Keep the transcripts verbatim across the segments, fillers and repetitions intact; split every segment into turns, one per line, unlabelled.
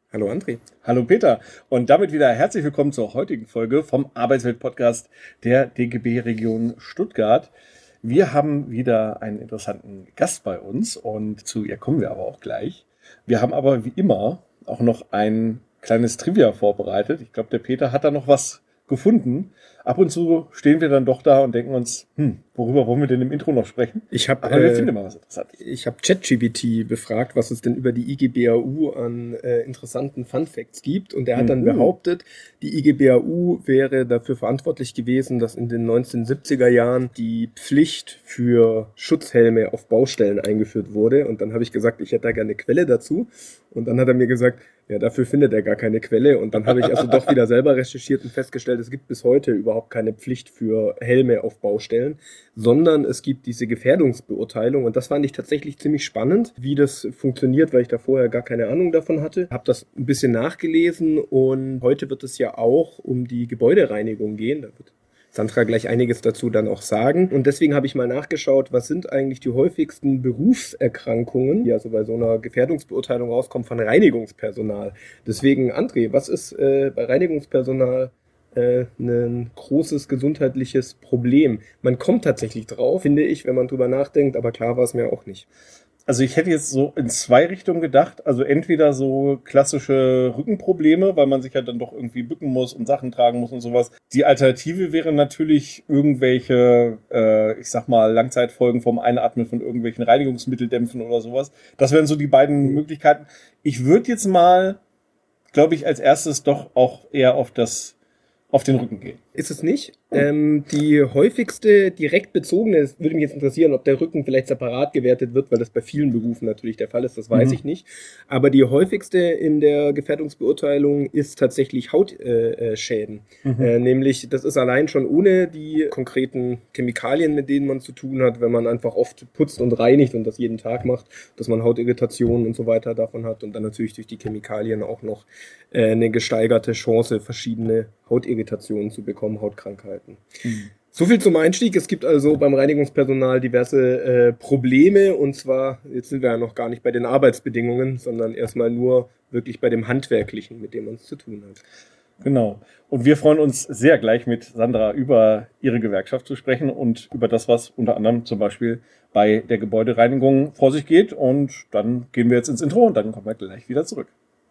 Hallo André.
Hallo Peter und damit wieder herzlich willkommen zur heutigen Folge vom Arbeitswelt-Podcast der D G B-Region Stuttgart. Wir haben wieder einen interessanten Gast bei uns und zu ihr kommen wir aber auch gleich. Wir haben aber wie immer auch noch ein kleines Trivia vorbereitet. Ich glaube, der Peter hat da noch was gefunden. Ab und zu stehen wir dann doch da und denken uns, hm, worüber wollen wir denn im Intro noch sprechen?
Ich habe
Aber wir
äh,
finden mal was Interessantes.
ich habe ChatGPT befragt, was es denn über die I G B A U an äh, interessanten Funfacts gibt. Und er hat dann
Mhm.
behauptet, die I G B A U wäre dafür verantwortlich gewesen, dass in den neunzehnhundertsiebziger Jahren die Pflicht für Schutzhelme auf Baustellen eingeführt wurde. Und dann habe ich gesagt, ich hätte da gerne eine Quelle dazu. Und dann hat er mir gesagt, ja, dafür findet er gar keine Quelle. Und dann habe ich also doch wieder selber recherchiert und festgestellt, es gibt bis heute überhaupt keine Pflicht für Helme auf Baustellen, sondern es gibt diese Gefährdungsbeurteilung. Und das fand ich tatsächlich ziemlich spannend, wie das funktioniert, weil ich da vorher gar keine Ahnung davon hatte. Habe das ein bisschen nachgelesen und heute wird es ja auch um die Gebäudereinigung gehen. Da wird Sandra gleich einiges dazu dann auch sagen. Und deswegen habe ich mal nachgeschaut, was sind eigentlich die häufigsten Berufserkrankungen, die also bei so einer Gefährdungsbeurteilung rauskommen von Reinigungspersonal. Deswegen, André, was ist äh, bei Reinigungspersonal äh, ein großes gesundheitliches Problem? Man kommt tatsächlich drauf, finde ich, wenn man drüber nachdenkt, aber klar war es mir auch nicht.
Also ich hätte jetzt so in zwei Richtungen gedacht. Also entweder so klassische Rückenprobleme, weil man sich ja dann doch irgendwie bücken muss und Sachen tragen muss und sowas. Die Alternative wäre natürlich irgendwelche, äh, ich sag mal, Langzeitfolgen vom Einatmen von irgendwelchen Reinigungsmitteldämpfen oder sowas. Das wären so die beiden Möglichkeiten. Ich würde jetzt mal, glaube ich, als erstes doch auch eher auf das, auf den Rücken gehen.
Ist es nicht. Ähm, die häufigste direkt bezogene, es würde mich jetzt interessieren, ob der Rücken vielleicht separat gewertet wird, weil das bei vielen Berufen natürlich der Fall ist, das weiß
Mhm.
ich nicht. Aber die häufigste in der Gefährdungsbeurteilung ist tatsächlich Hautschäden. Äh,
Mhm.
äh, nämlich, das ist allein schon ohne die konkreten Chemikalien, mit denen man zu tun hat, wenn man einfach oft putzt und reinigt und das jeden Tag macht, dass man Hautirritationen und so weiter davon hat und dann natürlich durch die Chemikalien auch noch äh, eine gesteigerte Chance, verschiedene Hautirritationen zu bekommen, Hautkrankheiten.
Mhm.
So viel zum Einstieg. Es gibt also beim Reinigungspersonal diverse äh, Probleme und zwar, jetzt sind wir ja noch gar nicht bei den Arbeitsbedingungen, sondern erstmal nur wirklich bei dem Handwerklichen, mit dem man es zu tun hat.
Genau. Und wir freuen uns sehr gleich mit Sandra über ihre Gewerkschaft zu sprechen und über das, was unter anderem zum Beispiel bei der Gebäudereinigung vor sich geht. Und dann gehen wir jetzt ins Intro und dann kommen wir gleich wieder zurück.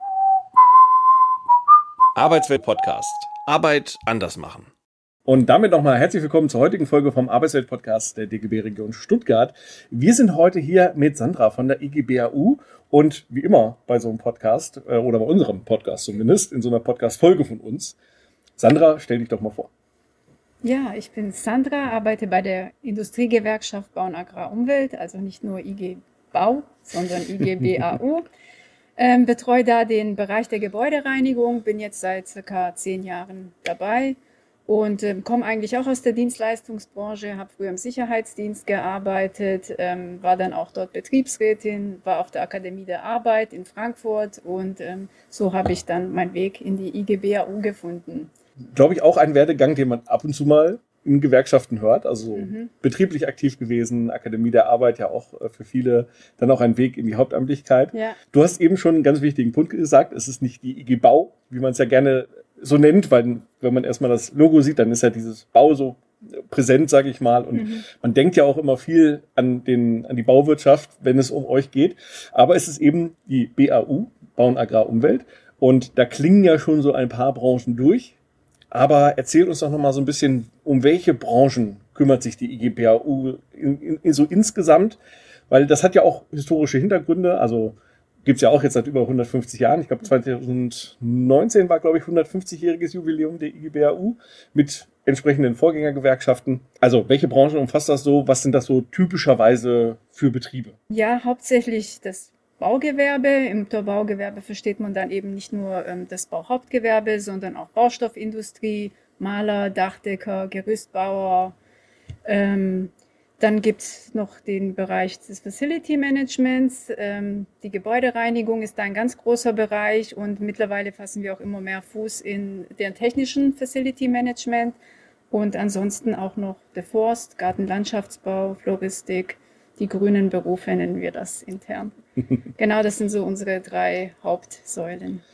Arbeitswelt-Podcast. Arbeit anders machen.
Und damit nochmal herzlich willkommen zur heutigen Folge vom Arbeitswelt-Podcast der D G B-Region Stuttgart. Wir sind heute hier mit Sandra von der I G B A U und wie immer bei so einem Podcast, äh, oder bei unserem Podcast zumindest, in so einer Podcast-Folge von uns. Sandra, stell dich doch mal vor.
Ja, ich bin Sandra, arbeite bei der Industriegewerkschaft Bau und Agrar Umwelt, also nicht nur I G Bau, sondern I G B A U. ähm, betreue da den Bereich der Gebäudereinigung, bin jetzt seit circa zehn Jahren dabei. Und ähm, komme eigentlich auch aus der Dienstleistungsbranche, habe früher im Sicherheitsdienst gearbeitet, ähm, war dann auch dort Betriebsrätin, war auf der Akademie der Arbeit in Frankfurt und ähm, so habe ich dann meinen Weg in die I G B A U gefunden.
Glaube ich auch ein Werdegang, den man ab und zu mal in Gewerkschaften hört, also
Mhm.
betrieblich aktiv gewesen, Akademie der Arbeit ja auch äh, für viele dann auch ein Weg in die Hauptamtlichkeit.
Ja.
Du hast eben schon einen ganz wichtigen Punkt gesagt, es ist nicht die I G Bau, wie man es ja gerne so nennt, weil wenn man erstmal das Logo sieht, dann ist ja dieses Bau so präsent, sage ich mal. Und
Mhm.
man denkt ja auch immer viel an, den, an die Bauwirtschaft, wenn es um euch geht. Aber es ist eben die B A U, Bau und Agrar Umwelt. Und da klingen ja schon so ein paar Branchen durch. Aber erzähl uns doch noch mal so ein bisschen, um welche Branchen kümmert sich die I G B A U in, in, so insgesamt? Weil das hat ja auch historische Hintergründe. Also gibt's ja auch jetzt seit über hundertfünfzig Jahren. Ich glaube, zwanzig neunzehn war, glaube ich, hundertfünfzigjähriges Jubiläum der I G B A U mit entsprechenden Vorgängergewerkschaften. Also welche Branchen umfasst das so? Was sind das so typischerweise für Betriebe?
Ja, hauptsächlich das Baugewerbe. Im Baugewerbe versteht man dann eben nicht nur ähm, das Bauhauptgewerbe, sondern auch Baustoffindustrie, Maler, Dachdecker, Gerüstbauer. Ähm, dann gibt es noch den Bereich des Facility Managements. Ähm, die Gebäudereinigung ist da ein ganz großer Bereich und mittlerweile fassen wir auch immer mehr Fuß in den technischen Facility Management. Und ansonsten auch noch der Forst, Gartenlandschaftsbau, Floristik, die grünen Berufe nennen wir das intern. Genau, das sind so unsere drei Hauptsäulen.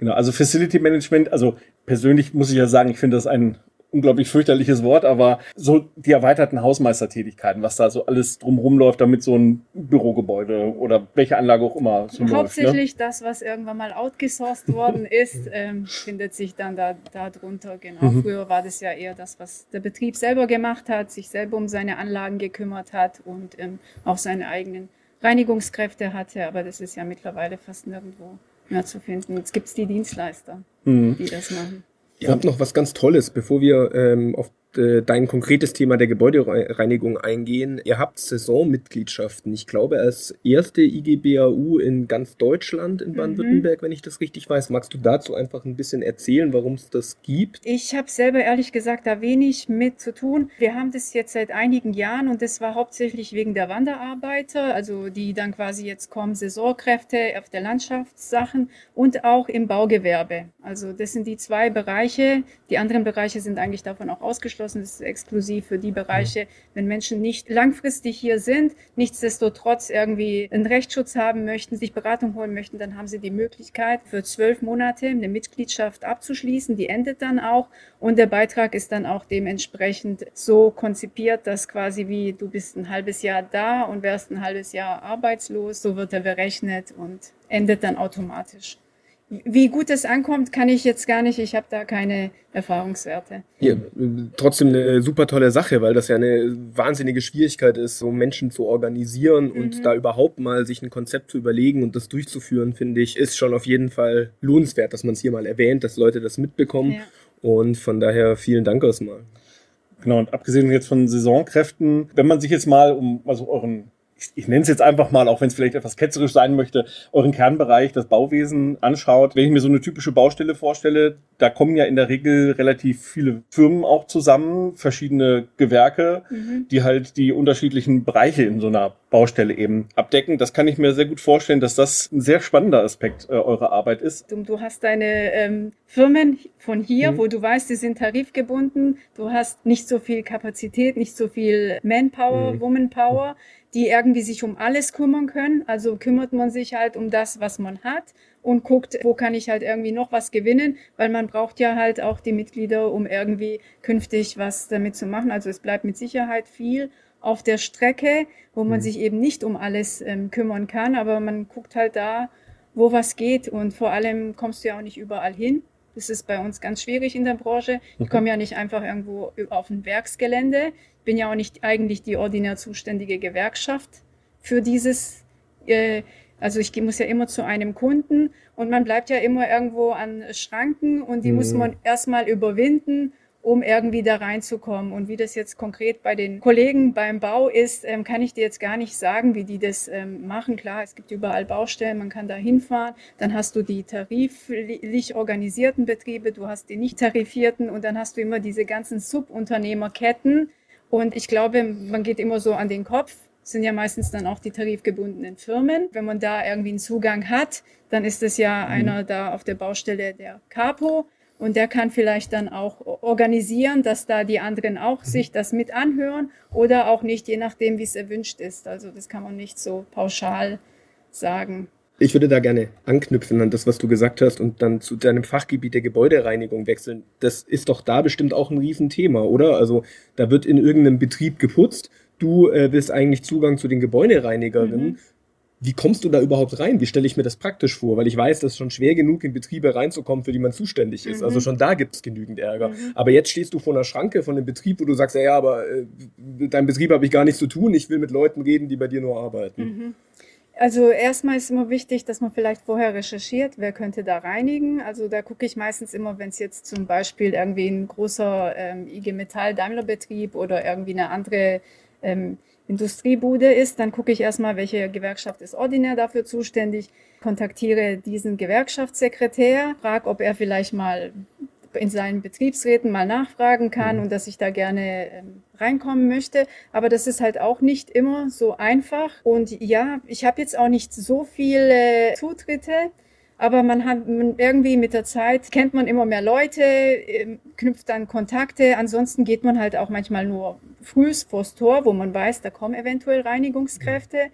Genau, also Facility Management, also persönlich muss ich ja sagen, ich finde das ein unglaublich fürchterliches Wort, aber so die erweiterten Hausmeistertätigkeiten, was da so alles drumherum läuft, damit so ein Bürogebäude oder welche Anlage auch immer so
Hauptsächlich
läuft, ne?
das, was irgendwann mal outgesourced worden ist, ähm, findet sich dann da, da drunter. Genau. Mhm. Früher war das ja eher das, was der Betrieb selber gemacht hat, sich selber um seine Anlagen gekümmert hat und ähm, auch seine eigenen Reinigungskräfte hatte, aber das ist ja mittlerweile fast nirgendwo mehr zu finden. Jetzt gibt es die Dienstleister, mhm. die das machen.
Ihr habt noch was ganz Tolles, bevor wir ähm, auf äh, dein konkretes Thema der Gebäudereinigung eingehen. Ihr habt Saisonmitgliedschaften. Ich glaube, als erste I G B A U in ganz Deutschland in Baden-Württemberg, mhm. wenn ich das richtig weiß. Magst du dazu einfach ein bisschen erzählen, warum es das gibt?
Ich habe selber ehrlich gesagt da wenig mit zu tun. Wir haben das jetzt seit einigen Jahren und das war hauptsächlich wegen der Wanderarbeiter, also die dann quasi jetzt kommen, Saisonkräfte auf der Landschaftssachen und auch im Baugewerbe. Also das sind die zwei Bereiche. Die anderen Bereiche sind eigentlich davon auch ausgeschlossen. Das ist exklusiv für die Bereiche, wenn Menschen nicht langfristig hier sind, nichtsdestotrotz irgendwie einen Rechtsschutz haben möchten, sich Beratung holen möchten, dann haben sie die Möglichkeit, für zwölf Monate eine Mitgliedschaft abzuschließen. Die endet dann auch und der Beitrag ist dann auch dementsprechend so konzipiert, dass quasi wie du bist ein halbes Jahr da und wärst ein halbes Jahr arbeitslos, so wird er berechnet und endet dann automatisch. Wie gut es ankommt, kann ich jetzt gar nicht. Ich habe da keine Erfahrungswerte.
Ja, trotzdem eine super tolle Sache, weil das ja eine wahnsinnige Schwierigkeit ist, so Menschen zu organisieren mhm. und da überhaupt mal sich ein Konzept zu überlegen und das durchzuführen, finde ich, ist schon auf jeden Fall lohnenswert, dass man es hier mal erwähnt, dass Leute das mitbekommen. Ja. Und von daher vielen Dank erstmal.
Genau, und abgesehen jetzt von Saisonkräften, wenn man sich jetzt mal um also euren ich nenne es jetzt einfach mal, auch wenn es vielleicht etwas ketzerisch sein möchte, euren Kernbereich, das Bauwesen anschaut. Wenn ich mir so eine typische Baustelle vorstelle, da kommen ja in der Regel relativ viele Firmen auch zusammen, verschiedene Gewerke, mhm. die halt die unterschiedlichen Bereiche in so einer Baustelle eben abdecken. Das kann ich mir sehr gut vorstellen, dass das ein sehr spannender Aspekt äh, eurer Arbeit ist.
Du, du hast deine ähm, Firmen von hier, mhm. wo du weißt, die sind tarifgebunden. Du hast nicht so viel Kapazität, nicht so viel Manpower, mhm. Womanpower, die irgendwie sich um alles kümmern können. Also kümmert man sich halt um das, was man hat und guckt, wo kann ich halt irgendwie noch was gewinnen, weil man braucht ja halt auch die Mitglieder, um irgendwie künftig was damit zu machen. Also es bleibt mit Sicherheit viel auf der Strecke, wo man mhm. sich eben nicht um alles ähm, kümmern kann, aber man guckt halt da, wo was geht und vor allem kommst du ja auch nicht überall hin. Das ist bei uns ganz schwierig in der Branche. Ich komme ja nicht einfach irgendwo auf ein Werksgelände. Ich bin ja auch nicht eigentlich die ordinär zuständige Gewerkschaft für dieses, äh, also ich muss ja immer zu einem Kunden und man bleibt ja immer irgendwo an Schranken und die mhm. muss man erstmal überwinden, um irgendwie da reinzukommen. Und wie das jetzt konkret bei den Kollegen beim Bau ist, ähm, kann ich dir jetzt gar nicht sagen, wie die das ähm, machen. Klar, es gibt überall Baustellen, man kann da hinfahren. Dann hast du die tariflich organisierten Betriebe, du hast die nicht tarifierten und dann hast du immer diese ganzen Subunternehmerketten. Und ich glaube, man geht immer so an den Kopf. Das sind ja meistens dann auch die tarifgebundenen Firmen. Wenn man da irgendwie einen Zugang hat, dann ist es ja mhm. einer da auf der Baustelle der Capo. Und der kann vielleicht dann auch organisieren, dass da die anderen auch sich das mit anhören oder auch nicht, je nachdem, wie es erwünscht ist. Also das kann man nicht so pauschal sagen.
Ich würde da gerne anknüpfen an das, was du gesagt hast und dann zu deinem Fachgebiet der Gebäudereinigung wechseln. Das ist doch da bestimmt auch ein Riesenthema, oder? Also da wird in irgendeinem Betrieb geputzt, du äh, willst eigentlich Zugang zu den Gebäudereinigerinnen. Mhm. Wie kommst du da überhaupt rein? Wie stelle ich mir das praktisch vor? Weil ich weiß, das ist schon schwer genug, in Betriebe reinzukommen, für die man zuständig ist. Mhm. Also schon da gibt es genügend Ärger. Mhm. Aber jetzt stehst du vor einer Schranke von einem Betrieb, wo du sagst, ja, ja aber äh, mit deinem Betrieb habe ich gar nichts zu tun. Ich will mit Leuten reden, die bei dir nur arbeiten. Mhm.
Also erstmal ist immer wichtig, dass man vielleicht vorher recherchiert, wer könnte da reinigen. Also da gucke ich meistens immer, wenn es jetzt zum Beispiel irgendwie ein großer ähm, I G Metall Daimler Betrieb oder irgendwie eine andere ähm, Industriebude ist, dann gucke ich erstmal, welche Gewerkschaft ist ordinär dafür zuständig, kontaktiere diesen Gewerkschaftssekretär, frage, ob er vielleicht mal in seinen Betriebsräten mal nachfragen kann und dass ich da gerne ähm, reinkommen möchte. Aber das ist halt auch nicht immer so einfach. Und ja, ich habe jetzt auch nicht so viele Zutritte, aber man hat irgendwie mit der Zeit, kennt man immer mehr Leute, ähm, knüpft dann Kontakte. Ansonsten geht man halt auch manchmal nur frühs vors Tor, wo man weiß, da kommen eventuell Reinigungskräfte.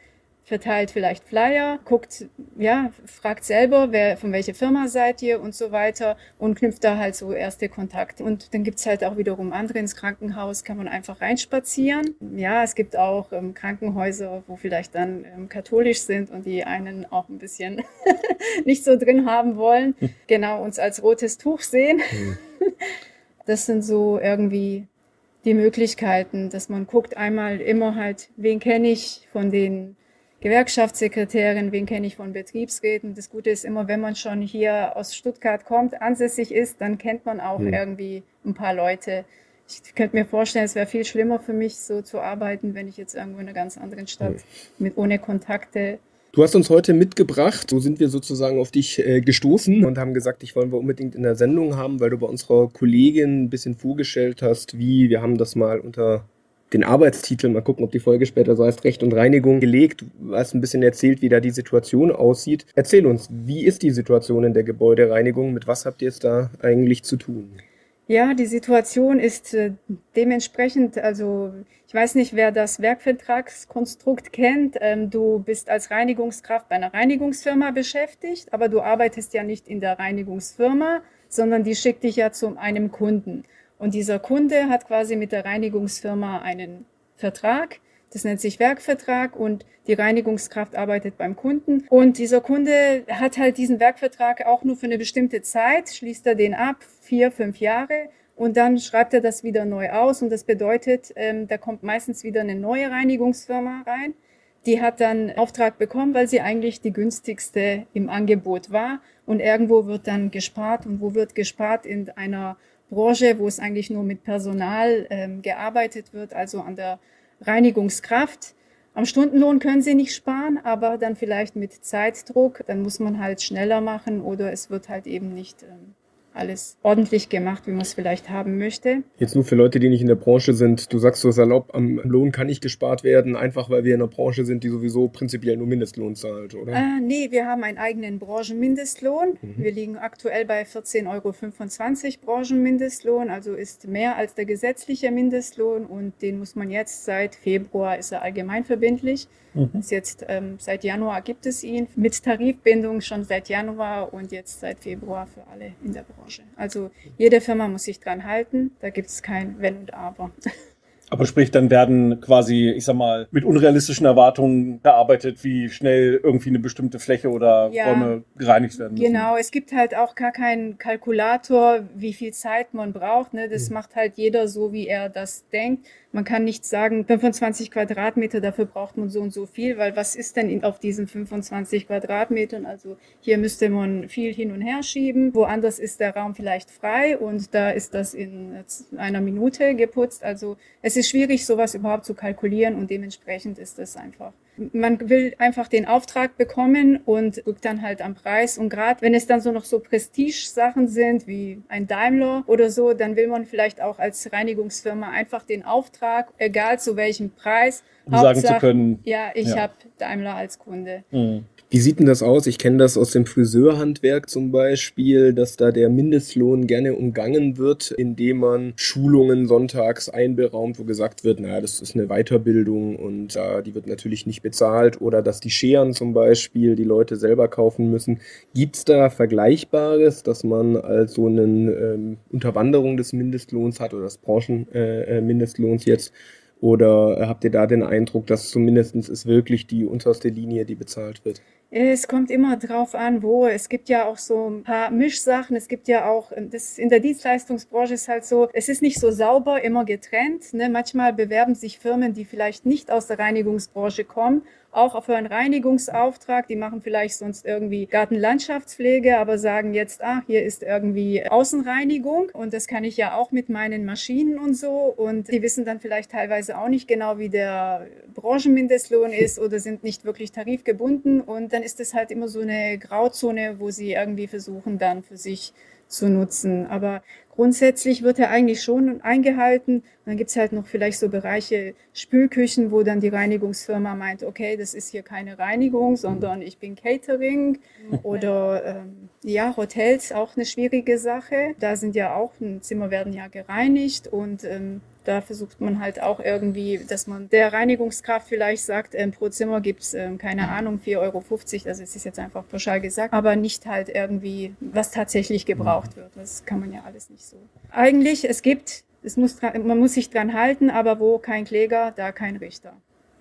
verteilt vielleicht Flyer, guckt, ja, fragt selber, wer, von welcher Firma seid ihr und so weiter und knüpft da halt so erste Kontakte. Und dann gibt's halt auch wiederum andere. Ins Krankenhaus kann man einfach reinspazieren. Ja, es gibt auch ähm, Krankenhäuser, wo vielleicht dann ähm, katholisch sind und die einen auch ein bisschen nicht so drin haben wollen. Hm. Genau, uns als rotes Tuch sehen. Hm. Das sind so irgendwie die Möglichkeiten, dass man guckt einmal immer halt, wen kenne ich von den Gewerkschaftssekretärin, wen kenne ich von Betriebsräten. Das Gute ist immer, wenn man schon hier aus Stuttgart kommt, ansässig ist, dann kennt man auch hm. irgendwie ein paar Leute. Ich könnte mir vorstellen, es wäre viel schlimmer für mich, so zu arbeiten, wenn ich jetzt irgendwo in einer ganz anderen Stadt hm. mit ohne Kontakte.
Du hast uns heute mitgebracht, so sind wir sozusagen auf dich äh, gestoßen und haben gesagt, dich wollen wir unbedingt in der Sendung haben, weil du bei unserer Kollegin ein bisschen vorgestellt hast, wie, wir haben das mal unter den Arbeitstitel, mal gucken, ob die Folge später so heißt, Recht und Reinigung gelegt. Du hast ein bisschen erzählt, wie da die Situation aussieht. Erzähl uns, wie ist die Situation in der Gebäudereinigung? Mit was habt ihr es da eigentlich zu tun?
Ja, die Situation ist äh, dementsprechend, also ich weiß nicht, wer das Werkvertragskonstrukt kennt. Ähm, du bist als Reinigungskraft bei einer Reinigungsfirma beschäftigt, aber du arbeitest ja nicht in der Reinigungsfirma, sondern die schickt dich ja zu einem Kunden. Und dieser Kunde hat quasi mit der Reinigungsfirma einen Vertrag. Das nennt sich Werkvertrag und die Reinigungskraft arbeitet beim Kunden. Und dieser Kunde hat halt diesen Werkvertrag auch nur für eine bestimmte Zeit, schließt er den ab, vier, fünf Jahre. Und dann schreibt er das wieder neu aus. Und das bedeutet, ähm, da kommt meistens wieder eine neue Reinigungsfirma rein. Die hat dann Auftrag bekommen, weil sie eigentlich die günstigste im Angebot war. Und irgendwo wird dann gespart. Und wo wird gespart? In einer Branche, wo es eigentlich nur mit Personal ähm, gearbeitet wird, also an der Reinigungskraft. Am Stundenlohn können sie nicht sparen, aber dann vielleicht mit Zeitdruck. Dann muss man halt schneller machen oder es wird halt eben nicht ähm, alles ordentlich gemacht, wie man es vielleicht haben möchte.
Jetzt nur für Leute, die nicht in der Branche sind. Du sagst so salopp, am Lohn kann nicht gespart werden, einfach weil wir in einer Branche sind, die sowieso prinzipiell nur Mindestlohn zahlt, oder?
Äh, nee, wir haben einen eigenen Branchenmindestlohn. Mhm. Wir liegen aktuell bei vierzehn Euro fünfundzwanzig Branchenmindestlohn, also ist mehr als der gesetzliche Mindestlohn und den muss man jetzt seit Februar, ist er allgemeinverbindlich. Mhm. Ist jetzt ähm, seit Januar gibt es ihn mit Tarifbindung schon seit Januar und jetzt seit Februar für alle in der Branche. Also jede Firma muss sich dran halten, da gibt es kein Wenn und Aber.
Aber sprich, dann werden quasi, ich sag mal, mit unrealistischen Erwartungen gearbeitet, wie schnell irgendwie eine bestimmte Fläche oder ja, Räume gereinigt werden müssen.
Genau, es gibt halt auch gar keinen Kalkulator, wie viel Zeit man braucht. Ne? Das mhm. macht halt jeder so, wie er das denkt. Man kann nicht sagen, fünfundzwanzig Quadratmeter, dafür braucht man so und so viel, weil was ist denn in, auf diesen fünfundzwanzig Quadratmetern? Also hier müsste man viel hin und her schieben. Woanders ist der Raum vielleicht frei und da ist das in einer Minute geputzt. Also es ist schwierig, sowas überhaupt zu kalkulieren und dementsprechend ist das einfach. Man will einfach den Auftrag bekommen und rückt dann halt am Preis. Und gerade wenn es dann so noch so Prestige-Sachen sind, wie ein Daimler oder so, dann will man vielleicht auch als Reinigungsfirma einfach den Auftrag, egal zu welchem Preis,
um sagen zu können,
ja, ich ja. habe Daimler als Kunde.
Mhm. Wie sieht denn das aus? Ich kenne das aus dem Friseurhandwerk zum Beispiel, dass da der Mindestlohn gerne umgangen wird, indem man Schulungen sonntags einberaumt, wo gesagt wird, naja, das ist eine Weiterbildung und äh, die wird natürlich nicht bezahlt. Oder dass die Scheren zum Beispiel die Leute selber kaufen müssen. Gibt's da Vergleichbares, dass man als so eine ähm, Unterwanderung des Mindestlohns hat oder des Branchenmindestlohns äh, jetzt? Oder habt ihr da den Eindruck, dass zumindest es wirklich die unterste Linie, die bezahlt wird?
Es kommt immer drauf an, wo. Es gibt ja auch so ein paar Mischsachen. Es gibt ja auch, das in der Dienstleistungsbranche ist halt so, es ist nicht so sauber, immer getrennt. Ne? Manchmal bewerben sich Firmen, die vielleicht nicht aus der Reinigungsbranche kommen, auch für einen Reinigungsauftrag. Die machen vielleicht sonst irgendwie Gartenlandschaftspflege, aber sagen jetzt, ah, hier ist irgendwie Außenreinigung und das kann ich ja auch mit meinen Maschinen und so. Und die wissen dann vielleicht teilweise auch nicht genau, wie der Branchenmindestlohn ist oder sind nicht wirklich tarifgebunden. Und dann ist es halt immer so eine Grauzone, wo sie irgendwie versuchen, dann für sich zu nutzen. Aber grundsätzlich wird er eigentlich schon eingehalten. Und dann gibt es halt noch vielleicht so Bereiche Spülküchen, wo dann die Reinigungsfirma meint, okay, das ist hier keine Reinigung, sondern ich bin Catering. Oder ähm, ja, Hotels, auch eine schwierige Sache. Da sind ja auch, Zimmer werden ja gereinigt und ähm, da versucht man halt auch irgendwie, dass man der Reinigungskraft vielleicht sagt, ähm, pro Zimmer gibt's ähm, keine Ahnung, vier Euro fünfzig, also es ist jetzt einfach pauschal gesagt, aber nicht halt irgendwie, was tatsächlich gebraucht wird. Das kann man ja alles nicht so. Eigentlich, es gibt, es muss, man muss sich dran halten, aber wo kein Kläger, da kein Richter.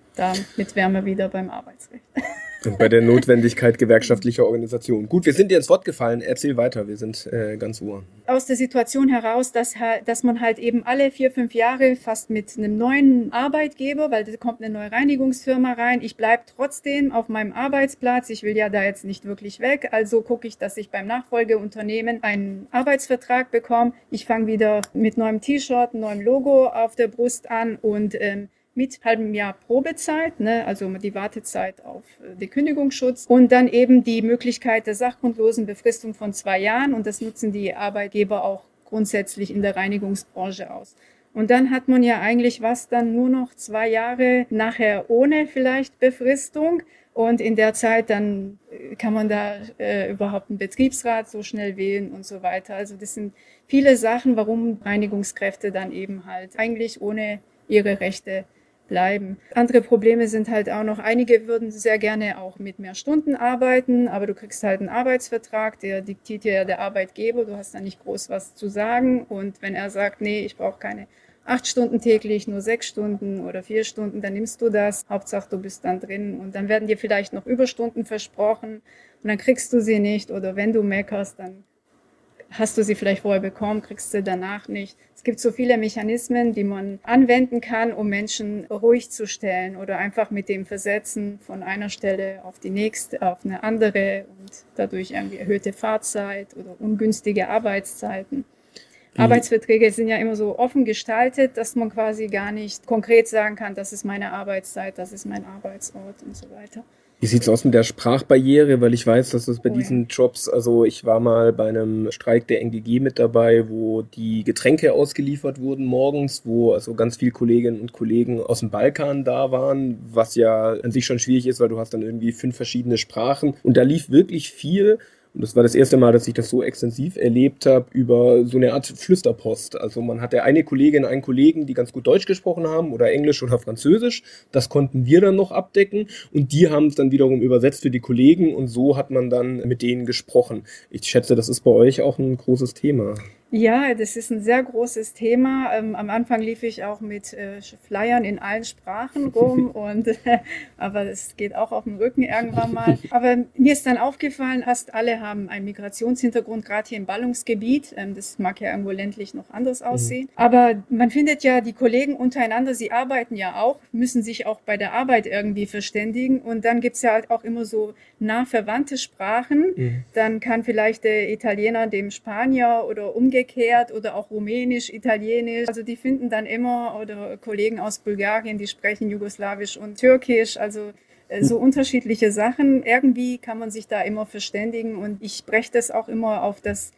Damit wären wir wieder beim Arbeitsrecht.
Und bei der Notwendigkeit gewerkschaftlicher Organisation. Gut, wir sind dir ins Wort gefallen. Erzähl weiter, wir sind äh, ganz ohr.
Aus der Situation heraus, dass, dass man halt eben alle vier, fünf Jahre fast mit einem neuen Arbeitgeber, weil da kommt eine neue Reinigungsfirma rein, ich bleibe trotzdem auf meinem Arbeitsplatz, ich will ja da jetzt nicht wirklich weg, also gucke ich, dass ich beim Nachfolgeunternehmen einen Arbeitsvertrag bekomme. Ich fange wieder mit neuem T-Shirt, neuem Logo auf der Brust an und ähm, mit halbem Jahr Probezeit, ne, also die Wartezeit auf den Kündigungsschutz und dann eben die Möglichkeit der sachgrundlosen Befristung von zwei Jahren und das nutzen die Arbeitgeber auch grundsätzlich in der Reinigungsbranche aus. Und dann hat man ja eigentlich was dann nur noch zwei Jahre nachher ohne vielleicht Befristung und in der Zeit dann kann man da äh, überhaupt einen Betriebsrat so schnell wählen und so weiter. Also das sind viele Sachen, warum Reinigungskräfte dann eben halt eigentlich ohne ihre Rechte bleiben. Andere Probleme sind halt auch noch, einige würden sehr gerne auch mit mehr Stunden arbeiten, aber du kriegst halt einen Arbeitsvertrag, der diktiert dir ja der Arbeitgeber, du hast da nicht groß was zu sagen und wenn er sagt, nee, ich brauche keine acht Stunden täglich, nur sechs Stunden oder vier Stunden, dann nimmst du das, Hauptsache du bist dann drin und dann werden dir vielleicht noch Überstunden versprochen und dann kriegst du sie nicht oder wenn du meckerst, dann hast du sie vielleicht vorher bekommen, kriegst du danach nicht. Es gibt so viele Mechanismen, die man anwenden kann, um Menschen ruhig zu stellen oder einfach mit dem Versetzen von einer Stelle auf die nächste, auf eine andere und dadurch irgendwie erhöhte Fahrzeit oder ungünstige Arbeitszeiten. Mhm. Arbeitsverträge sind ja immer so offen gestaltet, dass man quasi gar nicht konkret sagen kann, das ist meine Arbeitszeit, das ist mein Arbeitsort und so weiter.
Wie sieht's aus mit der Sprachbarriere? Weil ich weiß, dass es bei
Oh,
diesen
ja.
Jobs, also ich war mal bei einem Streik der N G G mit dabei, wo die Getränke ausgeliefert wurden morgens, wo also ganz viele Kolleginnen und Kollegen aus dem Balkan da waren, was ja an sich schon schwierig ist, weil du hast dann irgendwie fünf verschiedene Sprachen und da lief wirklich viel. Und das war das erste Mal, dass ich das so extensiv erlebt habe, über so eine Art Flüsterpost. Also man hatte eine Kollegin, einen Kollegen, die ganz gut Deutsch gesprochen haben oder Englisch oder Französisch. Das konnten wir dann noch abdecken und die haben es dann wiederum übersetzt für die Kollegen und so hat man dann mit denen gesprochen. Ich schätze, das ist bei euch auch ein großes Thema.
Ja, das ist ein sehr großes Thema. Ähm, am Anfang lief ich auch mit äh, Flyern in allen Sprachen rum, und äh, aber es geht auch auf den Rücken irgendwann mal. Aber mir ist dann aufgefallen, fast alle haben einen Migrationshintergrund, gerade hier im Ballungsgebiet. Ähm, das mag ja irgendwo ländlich noch anders aussehen. Mhm. Aber man findet ja die Kollegen untereinander, sie arbeiten ja auch, müssen sich auch bei der Arbeit irgendwie verständigen. Und dann gibt's ja halt auch immer so nah verwandte Sprachen. Mhm. Dann kann vielleicht der Italiener dem Spanier oder umgekehrt Umgekehrt oder auch Rumänisch, Italienisch. Also die finden dann immer, oder Kollegen aus Bulgarien, die sprechen Jugoslawisch und Türkisch. Also äh, so unterschiedliche Sachen. Irgendwie kann man sich da immer verständigen und ich breche das auch immer auf das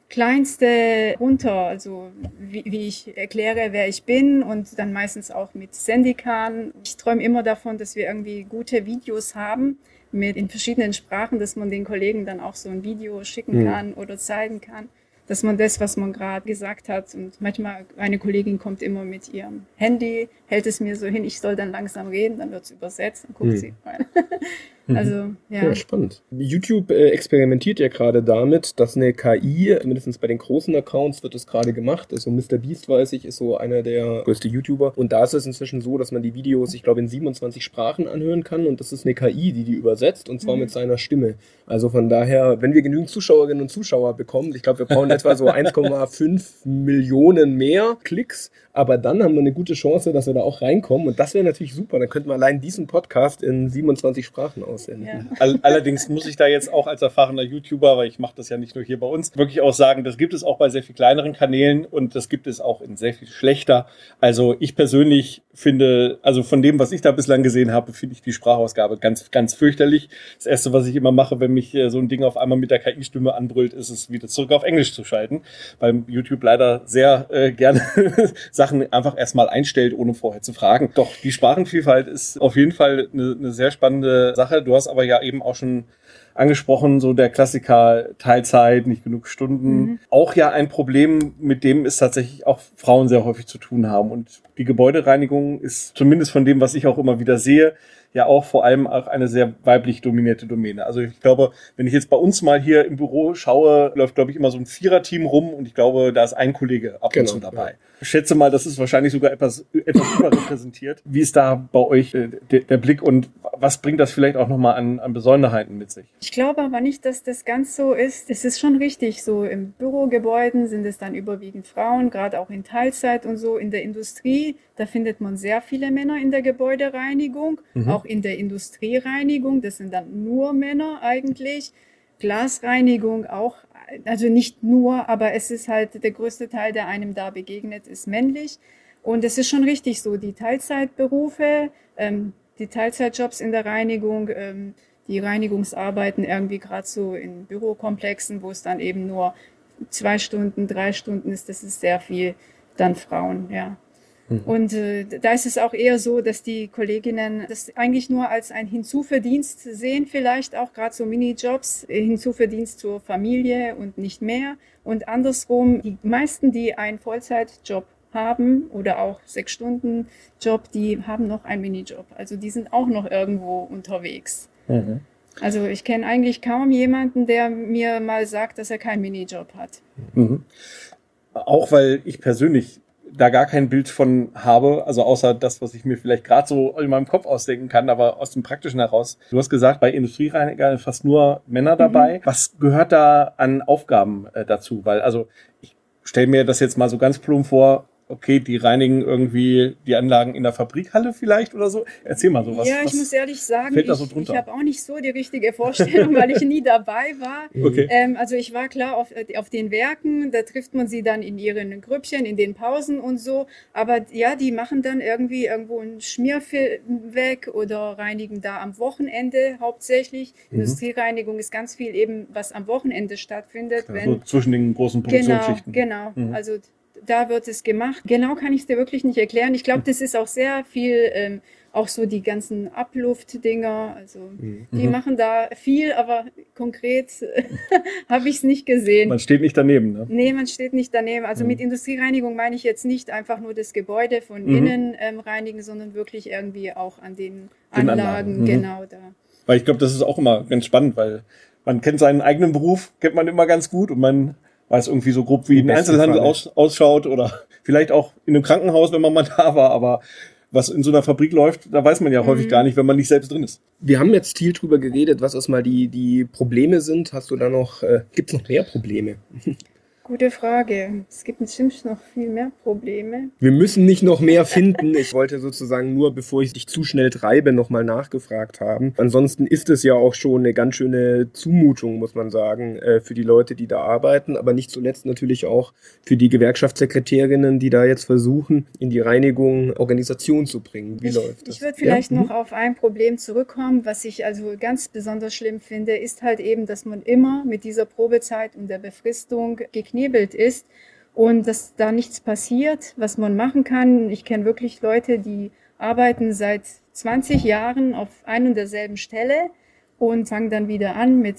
Kleinste runter. Also wie, wie ich erkläre, wer ich bin und dann meistens auch mit Sendikan. Ich träume immer davon, dass wir irgendwie gute Videos haben mit in verschiedenen Sprachen, dass man den Kollegen dann auch so ein Video schicken kann mhm. oder zeigen kann. Dass man das, was man gerade gesagt hat, und manchmal eine Kollegin kommt immer mit ihrem Handy, hält es mir so hin, ich soll dann langsam reden, dann wird es übersetzt, dann guckt mhm. sie rein. Also, ja.
Ja, spannend. YouTube äh, experimentiert ja gerade damit, dass eine K I, zumindest bei den großen Accounts wird das gerade gemacht, also Mister Beast, weiß ich, ist so einer der größten YouTuber und da ist es inzwischen so, dass man die Videos, ich glaube, in siebenundzwanzig Sprachen anhören kann und das ist eine K I, die die übersetzt und zwar mhm. mit seiner Stimme. Also von daher, wenn wir genügend Zuschauerinnen und Zuschauer bekommen, ich glaube, wir brauchen etwa so eins Komma fünf Millionen mehr Klicks, aber dann haben wir eine gute Chance, dass wir da auch reinkommen und das wäre natürlich super, dann könnten wir allein diesen Podcast in siebenundzwanzig Sprachen aussenden. Ja.
Allerdings muss ich da jetzt auch als erfahrener YouTuber, weil ich mache das ja nicht nur hier bei uns, wirklich auch sagen, das gibt es auch bei sehr viel kleineren Kanälen und das gibt es auch in sehr viel schlechter. Also ich persönlich finde, also von dem, was ich da bislang gesehen habe, finde ich die Sprachausgabe ganz, ganz fürchterlich. Das Erste, was ich immer mache, wenn mich so ein Ding auf einmal mit der K I-Stimme anbrüllt, ist es wieder zurück auf Englisch zu schalten. Beim YouTube leider sehr äh, gerne Sachen einfach erstmal einstellt, ohne vorher zu fragen. Doch, die Sprachenvielfalt ist auf jeden Fall eine, eine sehr spannende Sache. Du hast aber ja eben auch schon angesprochen, so der Klassiker Teilzeit, nicht genug Stunden. Mhm. Auch ja ein Problem, mit dem es tatsächlich auch Frauen sehr häufig zu tun haben. Und die Gebäudereinigung ist zumindest von dem, was ich auch immer wieder sehe, ja auch vor allem auch eine sehr weiblich dominierte Domäne. Also ich glaube, wenn ich jetzt bei uns mal hier im Büro schaue, läuft, glaube ich, immer so ein Viererteam rum und ich glaube, da ist ein Kollege ab und
genau,
zu dabei.
Ja.
Ich schätze mal, das ist wahrscheinlich sogar etwas, etwas überrepräsentiert. Wie ist da bei euch äh, der, der Blick und was bringt das vielleicht auch nochmal an, an Besonderheiten mit sich?
Ich glaube aber nicht, dass das ganz so ist. Es ist schon richtig so. Im Bürogebäuden sind es dann überwiegend Frauen, gerade auch in Teilzeit und so. In der Industrie, da findet man sehr viele Männer in der Gebäudereinigung, mhm. auch in der Industriereinigung. Das sind dann nur Männer eigentlich. Glasreinigung auch, also nicht nur, aber es ist halt der größte Teil, der einem da begegnet, ist männlich. Und es ist schon richtig so, die Teilzeitberufe, ähm, die Teilzeitjobs in der Reinigung, ähm, die Reinigungsarbeiten irgendwie gerade so in Bürokomplexen, wo es dann eben nur zwei Stunden, drei Stunden ist, das ist sehr viel dann Frauen, ja. Mhm. Und äh, da ist es auch eher so, dass die Kolleginnen das eigentlich nur als ein Hinzuverdienst sehen, vielleicht auch gerade so Minijobs, äh, Hinzuverdienst zur Familie und nicht mehr. Und andersrum, die meisten, die einen Vollzeitjob haben oder auch Sechs-Stunden-Job, die haben noch einen Minijob. Also die sind auch noch irgendwo unterwegs. Mhm. Also ich kenne eigentlich kaum jemanden, der mir mal sagt, dass er keinen Minijob hat.
Mhm. Auch weil ich persönlich da gar kein Bild von habe, also außer das, was ich mir vielleicht gerade so in meinem Kopf ausdenken kann, aber aus dem Praktischen heraus. Du hast gesagt, bei Industriereinigern fast nur Männer dabei. Mhm. Was gehört da an Aufgaben äh, dazu? Weil also ich stelle mir das jetzt mal so ganz plump vor, okay, die reinigen irgendwie die Anlagen in der Fabrikhalle vielleicht oder so. Erzähl mal sowas.
Ja, ich
was
muss ehrlich sagen,
fällt da
ich,
so drunter?
ich habe auch nicht so die richtige Vorstellung, weil ich nie dabei war.
Okay.
Ähm, also ich war klar auf, auf den Werken, da trifft man sie dann in ihren Grüppchen, in den Pausen und so. Aber ja, die machen dann irgendwie irgendwo einen Schmierfilm weg oder reinigen da am Wochenende hauptsächlich. Mhm. Industriereinigung ist ganz viel eben, was am Wochenende stattfindet.
Ja,
wenn,
so zwischen den großen Produktionsschichten.
Genau, genau. Mhm. Also da wird es gemacht. Genau kann ich es dir wirklich nicht erklären. Ich glaube, das ist auch sehr viel, ähm, auch so die ganzen Abluftdinger. Also mhm. die machen da viel, aber konkret habe ich es nicht gesehen.
Man steht nicht daneben, ne?
Nee, man steht nicht daneben. Also mhm. mit Industriereinigung meine ich jetzt nicht einfach nur das Gebäude von mhm. innen ähm, reinigen, sondern wirklich irgendwie auch an den, den Anlagen, Anlagen. Mhm. Genau da.
Weil ich glaube, das ist auch immer ganz spannend, weil man kennt seinen eigenen Beruf, kennt man immer ganz gut und man weiß irgendwie so grob, wie ein Einzelhandel aus, ausschaut oder vielleicht auch in einem Krankenhaus, wenn man mal da war, aber was in so einer Fabrik läuft, da weiß man ja mhm. häufig gar nicht, wenn man nicht selbst drin ist.
Wir haben jetzt viel drüber geredet, was erstmal die, die Probleme sind. Hast du da noch, äh, gibt es noch mehr Probleme?
Gute Frage. Es gibt bestimmt noch viel mehr Probleme.
Wir müssen nicht noch mehr finden. Ich wollte sozusagen nur, bevor ich dich zu schnell treibe, nochmal nachgefragt haben. Ansonsten ist es ja auch schon eine ganz schöne Zumutung, muss man sagen, für die Leute, die da arbeiten. Aber nicht zuletzt natürlich auch für die Gewerkschaftssekretärinnen, die da jetzt versuchen, in die Reinigung Organisation zu bringen. Wie
ich,
läuft das?
Ich würde vielleicht ja? noch auf ein Problem zurückkommen. Was ich also ganz besonders schlimm finde, ist halt eben, dass man immer mit dieser Probezeit und der Befristung geknebelt ist und dass da nichts passiert, was man machen kann. Ich kenne wirklich Leute, die arbeiten seit zwanzig Jahren auf ein und derselben Stelle und fangen dann wieder an mit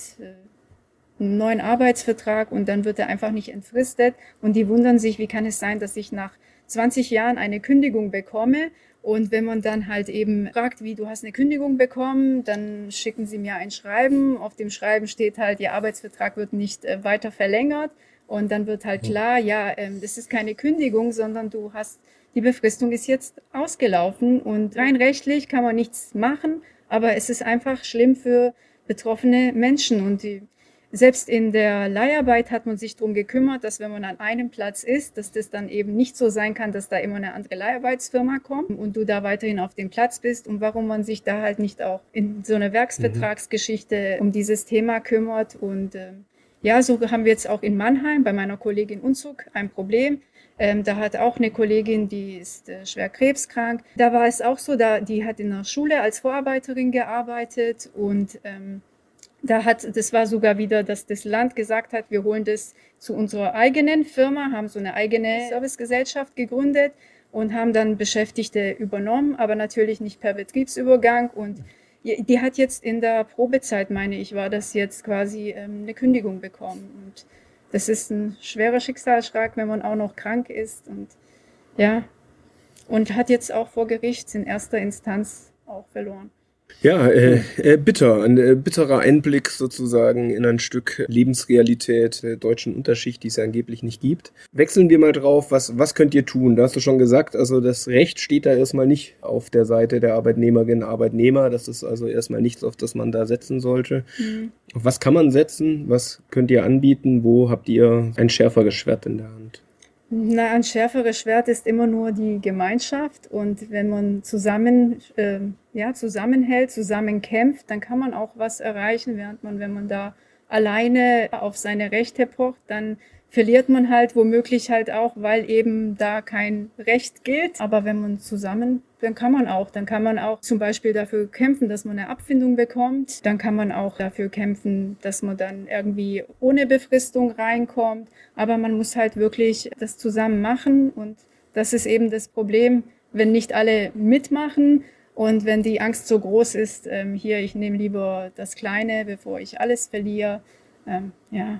einem neuen Arbeitsvertrag und dann wird er einfach nicht entfristet und die wundern sich, wie kann es sein, dass ich nach zwanzig Jahren eine Kündigung bekomme. Und wenn man dann halt eben fragt, wie, du hast eine Kündigung bekommen, dann schicken sie mir ein Schreiben. Auf dem Schreiben steht halt, ihr Arbeitsvertrag wird nicht äh, weiter verlängert. Und dann wird halt klar, ja, ähm, das ist keine Kündigung, sondern du hast, die Befristung ist jetzt ausgelaufen. Und rein rechtlich kann man nichts machen, aber es ist einfach schlimm für betroffene Menschen. Und die, selbst in der Leiharbeit hat man sich darum gekümmert, dass wenn man an einem Platz ist, dass das dann eben nicht so sein kann, dass da immer eine andere Leiharbeitsfirma kommt und du da weiterhin auf dem Platz bist und warum man sich da halt nicht auch in so einer Werksvertragsgeschichte um dieses Thema kümmert. Und äh, ja, so haben wir jetzt auch in Mannheim bei meiner Kollegin Unzug ein Problem. Ähm, da hat auch eine Kollegin, die ist äh, schwer krebskrank. Da war es auch so, da, die hat in der Schule als Vorarbeiterin gearbeitet und ähm, Da hat, das war sogar wieder, dass das Land gesagt hat, wir holen das zu unserer eigenen Firma, haben so eine eigene Servicegesellschaft gegründet und haben dann Beschäftigte übernommen, aber natürlich nicht per Betriebsübergang. Und Ja, die hat jetzt in der Probezeit, meine ich, war das jetzt quasi ähm, eine Kündigung bekommen. Und das ist ein schwerer Schicksalsschlag, wenn man auch noch krank ist. Und ja, und hat jetzt auch vor Gericht in erster Instanz auch verloren.
Ja, äh, äh, bitter, ein äh, bitterer Einblick sozusagen in ein Stück Lebensrealität der deutschen Unterschicht, die es ja angeblich nicht gibt. Wechseln wir mal drauf, was, was könnt ihr tun? Da hast du schon gesagt, also das Recht steht da erstmal nicht auf der Seite der Arbeitnehmerinnen und Arbeitnehmer. Das ist also erstmal nichts, auf das man da setzen sollte. Mhm. Auf was kann man setzen? Was könnt ihr anbieten? Wo habt ihr ein schärferes Schwert in der Hand?
Na, ein schärferes Schwert ist immer nur die Gemeinschaft, und wenn man zusammen, äh, ja, zusammenhält, zusammen kämpft, dann kann man auch was erreichen, während man, wenn man da alleine auf seine Rechte pocht, dann verliert man halt womöglich halt auch, weil eben da kein Recht gilt. Aber wenn man zusammen, dann kann man auch, dann kann man auch zum Beispiel dafür kämpfen, dass man eine Abfindung bekommt. Dann kann man auch dafür kämpfen, dass man dann irgendwie ohne Befristung reinkommt. Aber man muss halt wirklich das zusammen machen, und das ist eben das Problem, wenn nicht alle mitmachen und wenn die Angst so groß ist, ähm, hier, ich nehme lieber das Kleine, bevor ich alles verliere. Ähm, ja.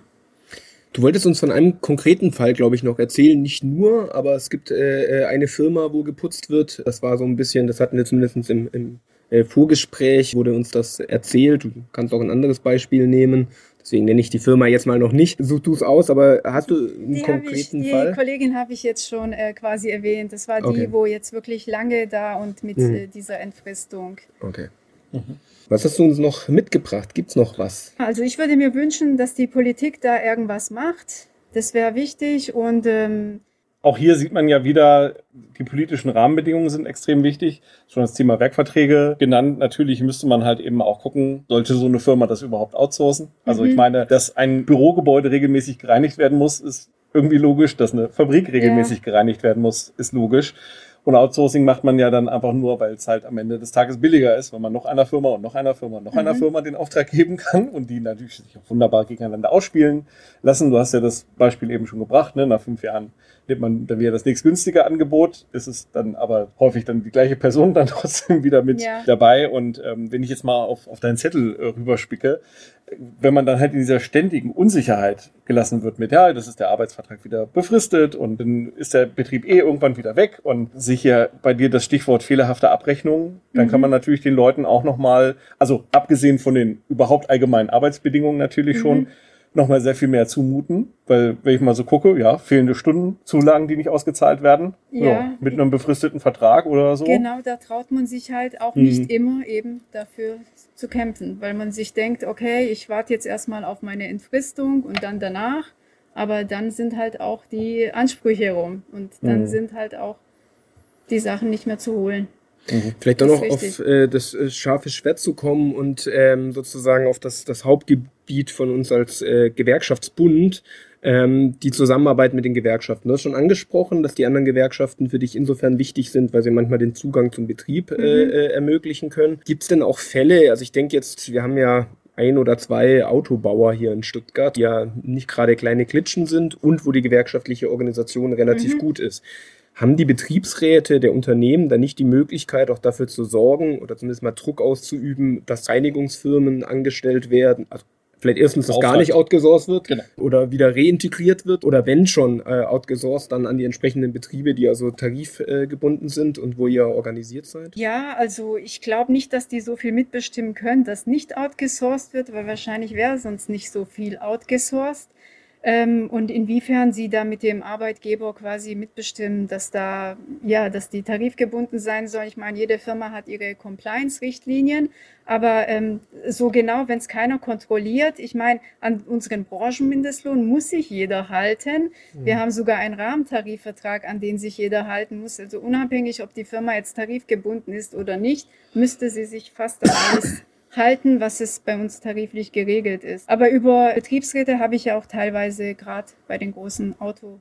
Du wolltest uns von einem konkreten Fall, glaube ich, noch erzählen. Nicht nur, aber es gibt äh, eine Firma, wo geputzt wird. Das war so ein bisschen, das hatten wir zumindest im, im äh, Vorgespräch, wurde uns das erzählt. Du kannst auch ein anderes Beispiel nehmen. Deswegen nenne ich die Firma jetzt mal noch nicht. Such du es aus, aber hast du einen
die
konkreten
ich, die
Fall?
Die Kollegin habe ich jetzt schon äh, quasi erwähnt. Das war die,
Okay.
wo jetzt wirklich lange da und mit mhm. äh, dieser Entfristung.
Okay. Mhm. Was hast du uns noch mitgebracht? Gibt es noch was?
Also ich würde mir wünschen, dass die Politik da irgendwas macht. Das wäre wichtig. Und ähm,
auch hier sieht man ja wieder, die politischen Rahmenbedingungen sind extrem wichtig. Schon das Thema Werkverträge genannt. Natürlich müsste man halt eben auch gucken, sollte so eine Firma das überhaupt outsourcen? Also mhm. ich meine, dass ein Bürogebäude regelmäßig gereinigt werden muss, ist irgendwie logisch. Dass eine Fabrik regelmäßig ja. gereinigt werden muss, ist logisch. Und Outsourcing macht man ja dann einfach nur, weil es halt am Ende des Tages billiger ist, wenn man noch einer Firma und noch einer Firma und noch mhm. einer Firma den Auftrag geben kann und die natürlich sich auch wunderbar gegeneinander ausspielen lassen. Du hast ja das Beispiel eben schon gebracht, ne? Nach fünf Jahren nimmt man dann wieder das nächstgünstige Angebot, ist es dann aber häufig dann die gleiche Person dann trotzdem wieder mit ja. dabei. Und ähm, wenn ich jetzt mal auf, auf deinen Zettel äh, rüberspicke, wenn man dann halt in dieser ständigen Unsicherheit gelassen wird mit, ja, das ist der Arbeitsvertrag wieder befristet und dann ist der Betrieb eh irgendwann wieder weg und sicher bei dir das Stichwort fehlerhafte Abrechnung, dann mhm. kann man natürlich den Leuten auch nochmal, also abgesehen von den überhaupt allgemeinen Arbeitsbedingungen natürlich mhm. schon, nochmal sehr viel mehr zumuten, weil wenn ich mal so gucke, ja, fehlende Stunden, Zulagen, die nicht ausgezahlt werden, ja. Ja, mit einem befristeten Vertrag oder so.
Genau, da traut man sich halt auch nicht hm. immer eben dafür zu kämpfen, weil man sich denkt, okay, ich warte jetzt erstmal auf meine Entfristung und dann danach, aber dann sind halt auch die Ansprüche rum und dann hm. sind halt auch die Sachen nicht mehr zu holen.
Mhm. Vielleicht auch noch auf äh, das äh, scharfe Schwert zu kommen und ähm, sozusagen auf das, das Hauptgebiet von uns als äh, Gewerkschaftsbund, ähm, die Zusammenarbeit mit den Gewerkschaften. Du hast schon angesprochen, dass die anderen Gewerkschaften für dich insofern wichtig sind, weil sie manchmal den Zugang zum Betrieb äh, mhm. äh, ermöglichen können. Gibt es denn auch Fälle, also ich denke jetzt, wir haben ja ein oder zwei Autobauer hier in Stuttgart, die ja nicht gerade kleine Klitschen sind und wo die gewerkschaftliche Organisation relativ mhm. gut ist. Haben die Betriebsräte der Unternehmen dann nicht die Möglichkeit, auch dafür zu sorgen oder zumindest mal Druck auszuüben, dass Reinigungsfirmen angestellt werden? Also vielleicht erstens, dass gar nicht outgesourced wird genau. oder wieder reintegriert wird oder wenn schon äh, outgesourced, dann an die entsprechenden Betriebe, die also tarifgebunden äh, sind und wo ihr organisiert seid?
Ja, also ich glaube nicht, dass die so viel mitbestimmen können, dass nicht outgesourced wird, weil wahrscheinlich wäre sonst nicht so viel outgesourced. Ähm, und inwiefern sie da mit dem Arbeitgeber quasi mitbestimmen, dass da, ja, dass die tarifgebunden sein sollen. Ich meine, jede Firma hat ihre Compliance-Richtlinien, aber ähm, so genau, wenn es keiner kontrolliert, ich meine, an unseren Branchenmindestlohn muss sich jeder halten. Mhm. Wir haben sogar einen Rahmentarifvertrag, an den sich jeder halten muss. Also unabhängig, ob die Firma jetzt tarifgebunden ist oder nicht, müsste sie sich fast an alles halten, was es bei uns tariflich geregelt ist. Aber über Betriebsräte habe ich ja auch teilweise gerade bei den großen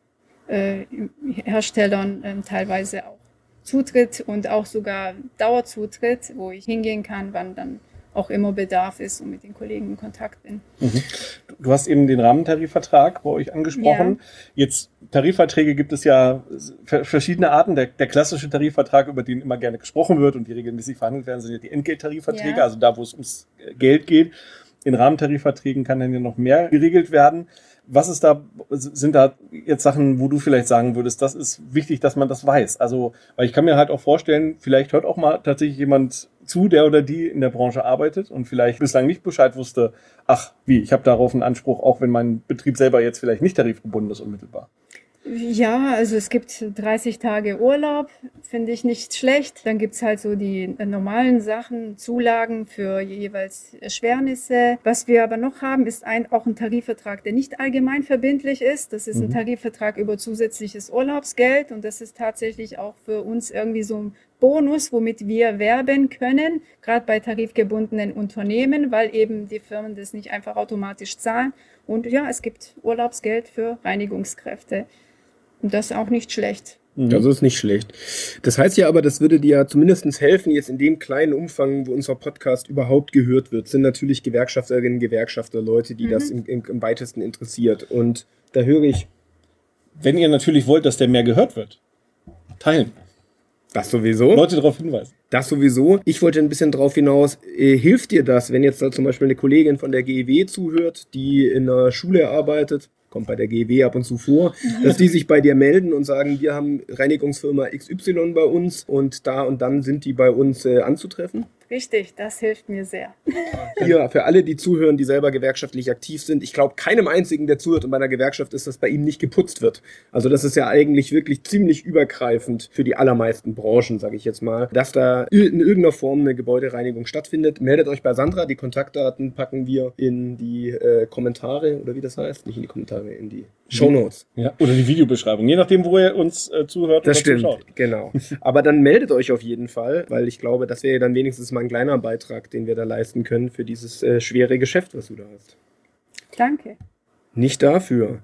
Autoherstellern äh, ähm, teilweise auch Zutritt und auch sogar Dauerzutritt, wo ich hingehen kann, wann dann auch immer Bedarf ist und mit den Kollegen in Kontakt bin.
Mhm. Du hast eben den Rahmentarifvertrag bei euch angesprochen. Ja. Jetzt Tarifverträge gibt es ja verschiedene Arten. Der, der klassische Tarifvertrag, über den immer gerne gesprochen wird und die regelmäßig verhandelt werden, sind ja die Entgelttarifverträge, ja. also da, wo es ums Geld geht. In Rahmentarifverträgen kann dann ja noch mehr geregelt werden. Was ist da, sind da jetzt Sachen, wo du vielleicht sagen würdest, das ist wichtig, dass man das weiß? Also, weil ich kann mir halt auch vorstellen, vielleicht hört auch mal tatsächlich jemand zu, der oder die in der Branche arbeitet und vielleicht bislang nicht Bescheid wusste, ach, wie, ich habe darauf einen Anspruch, auch wenn mein Betrieb selber jetzt vielleicht nicht tarifgebunden ist unmittelbar.
Ja, also es gibt dreißig Tage Urlaub, finde ich nicht schlecht. Dann gibt's halt so die normalen Sachen, Zulagen für jeweils Erschwernisse. Was wir aber noch haben, ist ein, auch ein Tarifvertrag, der nicht allgemein verbindlich ist. Das ist ein mhm. Tarifvertrag über zusätzliches Urlaubsgeld und das ist tatsächlich auch für uns irgendwie so ein Bonus, womit wir werben können, gerade bei tarifgebundenen Unternehmen, weil eben die Firmen das nicht einfach automatisch zahlen. Und ja, es gibt Urlaubsgeld für Reinigungskräfte. Und das ist auch nicht schlecht.
Das ist nicht schlecht. Das heißt ja aber, das würde dir ja zumindest helfen, jetzt in dem kleinen Umfang, wo unser Podcast überhaupt gehört wird, sind natürlich Gewerkschafterinnen, Gewerkschafter, Leute, die mhm. das im, im, im weitesten interessiert. Und da höre ich...
Wenn ihr natürlich wollt, dass der mehr gehört wird, teilen.
Das sowieso.
Leute darauf hinweisen.
Das sowieso. Ich wollte ein bisschen darauf hinaus, äh, hilft dir das, wenn jetzt da zum Beispiel eine Kollegin von der G E W zuhört, die in einer Schule arbeitet, kommt bei der G E W ab und zu vor, dass die sich bei dir melden und sagen, wir haben Reinigungsfirma X Y bei uns und da und dann sind die bei uns äh, anzutreffen?
Richtig, das hilft mir sehr.
Hier, für alle, die zuhören, die selber gewerkschaftlich aktiv sind, ich glaube, keinem einzigen, der zuhört und bei einer Gewerkschaft ist, dass bei ihm nicht geputzt wird. Also das ist ja eigentlich wirklich ziemlich übergreifend für die allermeisten Branchen, sage ich jetzt mal, dass da in irgendeiner Form eine Gebäudereinigung stattfindet. Meldet euch bei Sandra, die Kontaktdaten packen wir in die äh, Kommentare, oder wie das heißt, nicht in die Kommentare, in die Shownotes.
Ja, oder die Videobeschreibung, je nachdem, wo ihr uns äh, zuhört
das
oder
stimmt,
zuschaut.
Genau. Aber dann meldet euch auf jeden Fall, weil ich glaube, das wäre dann wenigstens mal ein kleiner Beitrag, den wir da leisten können für dieses äh, schwere Geschäft, was du da hast.
Danke.
Nicht dafür.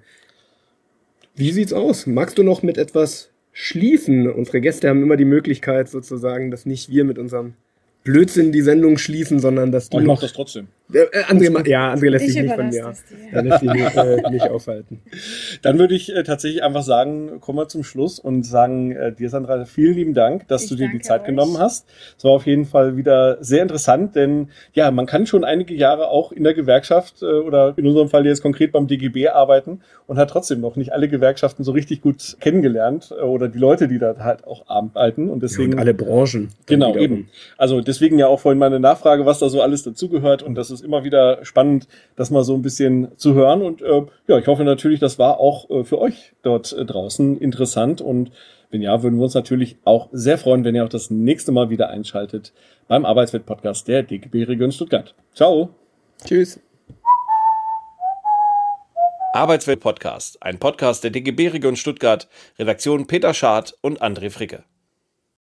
Wie sieht's aus? Magst du noch mit etwas schließen? Unsere Gäste haben immer die Möglichkeit sozusagen, dass nicht wir mit unserem Blödsinn die Sendung schließen, sondern dass du...
Ich mach das trotzdem.
Äh, André, ja, André lässt
ich
sich nicht von mir.
Er
lässt sich nicht, äh, nicht aufhalten.
Dann würde ich äh, tatsächlich einfach sagen, kommen wir zum Schluss und sagen äh, dir, Sandra, vielen lieben Dank, dass ich du dir die Zeit euch. genommen hast. Es war auf jeden Fall wieder sehr interessant, denn ja, man kann schon einige Jahre auch in der Gewerkschaft äh, oder in unserem Fall jetzt konkret beim D G B arbeiten und hat trotzdem noch nicht alle Gewerkschaften so richtig gut kennengelernt äh, oder die Leute, die da halt auch arbeiten. Und deswegen
ja, und alle Branchen.
Genau, eben. Also deswegen ja auch vorhin meine Nachfrage, was da so alles dazugehört und das ist immer wieder spannend, das mal so ein bisschen zu hören. Und äh, ja, ich hoffe natürlich, das war auch äh, für euch dort äh, draußen interessant. Und wenn ja, würden wir uns natürlich auch sehr freuen, wenn ihr auch das nächste Mal wieder einschaltet beim Arbeitswelt-Podcast der D G B Region Stuttgart. Ciao.
Tschüss.
Arbeitswelt-Podcast, ein Podcast der D G B Region Stuttgart, Redaktion Peter Schad und André Fricke.